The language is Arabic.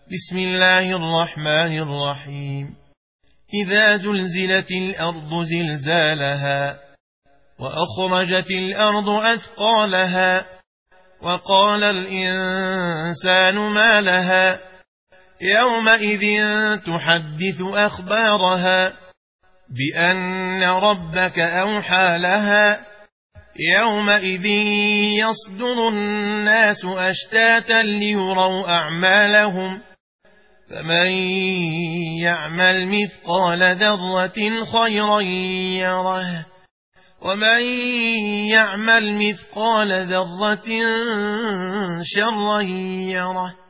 بسم الله الرحمن الرحيم. إذا زلزلت الأرض زلزالها وأخرجت الأرض أثقالها وقال الإنسان ما لها يومئذ تحدث أخبارها بأن ربك أوحى لها يومئذ يصدر الناس أشتاتا ليروا أعمالهم فمن يعمل مثقال ذرة خيرا يره ومن يعمل مثقال ذرة شرا يره